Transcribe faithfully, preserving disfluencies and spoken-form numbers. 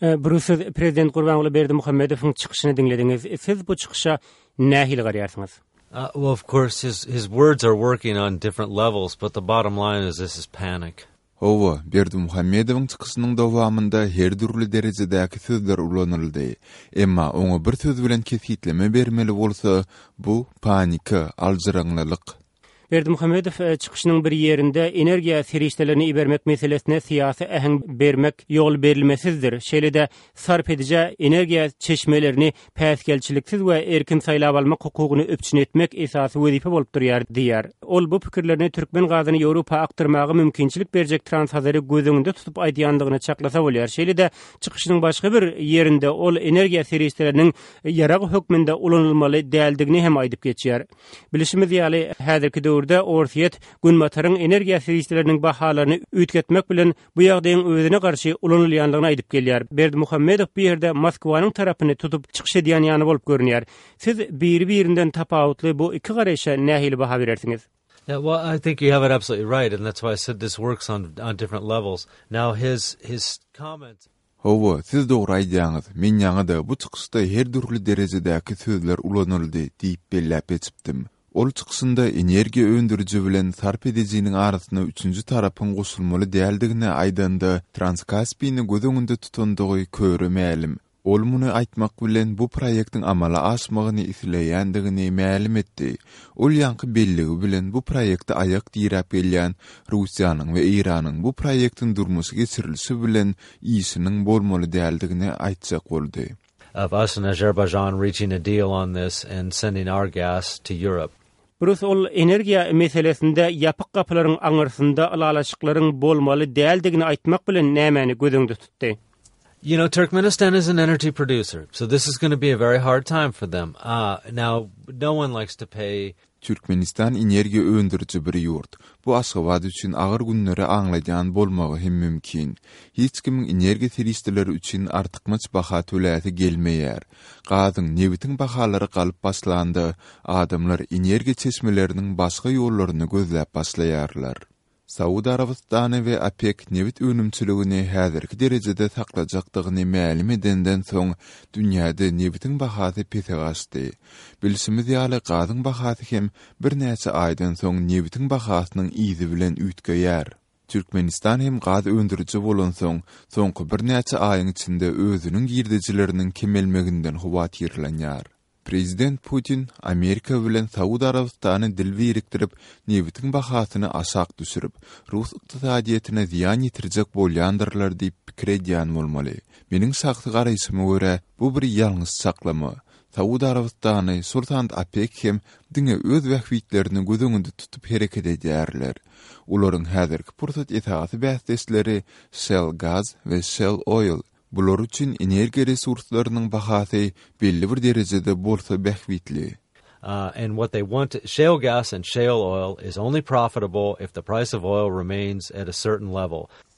Brüssel Prezident Gurbanguly Berdimuhammedowyň çykyşyny dinlediňiz. Siz bu çykışa nähili garaýarsyňyz? Uh, well, of course, his his words are working on different levels, but the bottom line is this is panic. Owa, Berdimuhammedowyň çykyşynyň dowamında her türlü derejedäki sözler ulanyldy. Emma oňa bir söz bilen kesitleme bermeli bolsa, bu panika, alzyraňlyk. Berdimuhammedow çykyşynyň bir ýerinde energiýa serişdelerini ibermek meselesine siyasi ähem bermek ýol berilmesizdir. Şeýle-de sarp edije energiýa çeşmelerini päsgelçiliksiz we erkin saýlap almak hukugyny öpçün etmek esasy wezife bolup durýar diýär. Ol bu pikirlerini Türkmen gazyny Ýewropa aktarmagy mümkinçilik berjek transhazery gözüňde tutup aýdýandygyny çaklasa bolýar. Şeýle-de çykyşynyň başga bir ýerinde ol energiýa serişdeleriniň ýarag hökmünde ulanylmaly däldigini hem aýdyp geçýär. Bilişimiz ýaly häzirki Ortiyet gün matarın energiýa serişdeleriniň bahalaryny üýtgetmek bilen bu ýagdaýyň özüne garşy ulanylýanlygyny aýdyp gelýär. Berdimuhammedow bu ýerde Moskwanyň tarapyny tutup çykyş edýän ýany bolup görünýär. Siz bir-birinden tapawutly bu iki garaýşa nähili baha berersiňiz? Yeah, well, I think you have it absolutely right, and that's why I said this works on on different levels. Now, his his comments. Owa, siz dogry aýdýaňyz. Men ýa-da bu çykyşda her türlü derejedäki sözler ulanyldy diýip belläp etipdim. Ol çykysynda energiýa öndürüji bilen sarp edijiniň arasyna üçünji tarapyň goşulmaly däldigine aýdanda Transkaspiyny göz öňünde tutandygy köremälim. Ol muny aýtmak bilen bu proýektiň amala aşmagyny isleýändigini mälim etdi. Ol ýanky belligi bilen bu proýekde aýak diýrap gelýän Russiýanyň we Iranyň bu proýektiň durmuşy geçirilişi bilen ýysynyň bolmaly däldigini aýtjak boldy. Of us and Azerbaijan reaching a deal on this and sending our gas to Europe. Burus ol energiýa meselesinde ýapyk gapylaryň aňyrsynda alalaşyklaryň bolmaly däldigini aýtmak bilen nämäni gözüňde tutdy? You know, Turkmenistan is an energy producer, so this is going to be a very hard time for them. Uh, now, no one likes to pay... Türkmenistan energiýa öndürüji bir ýurt. Bu Aşgabat üçin agyr günleri aňlaýan bolmagy hem mümkin. Hiç kimiň energiýa serişdeleri üçin artykmaç baha töläti gelmeýär. Gazyň, nebitiň bahalary galyp başlandy. Adamlar energiýa çeşmeleriniň başga ýollaryny gözläp başlaýarlar. Saudi Arabistany we OPEC nebit önümçiligini häzirki derejede saklajakdygyny mälim edenden soň dünýäde nebitiň bahasy pese gaçdy. Bilişimiz ýaly gazyň bahasy hem bir näçe aýdan soň nebitiň bahasynyň izi bilen üýtgeýär. Türkmenistan hem gaz öndürüji bolan soň soňky bir näçe aýyň içinde özüniň girdijileriniň kemelmeginden howatyrlanýar. Prezident Putin Amerika bilen Saudi Arabistany dil birikdirip nebitiň bahasyny aşak düşürip Rus ykdysadyýetyna ziýan ýetirjek bolýandyrlar diýip pikir edýän bolmaly. Meniň şahsy garaýşyma görä bu bir ýalňyz saklama. Saudi Arabistany Sultan OPEC hem diňe öz wagtlerini gözüňde tutup hereket edýärler. Olaryň häzirki pursat esasy bäsdesleri Shell Gas we Shell Oil. Bular üçin energiýa resurslarynyň bahasy belli bir derejede bolsa bähwitli. Uh, and what they want, to, shale gas and shale oil is only profitable if the price of oil remains at a certain level.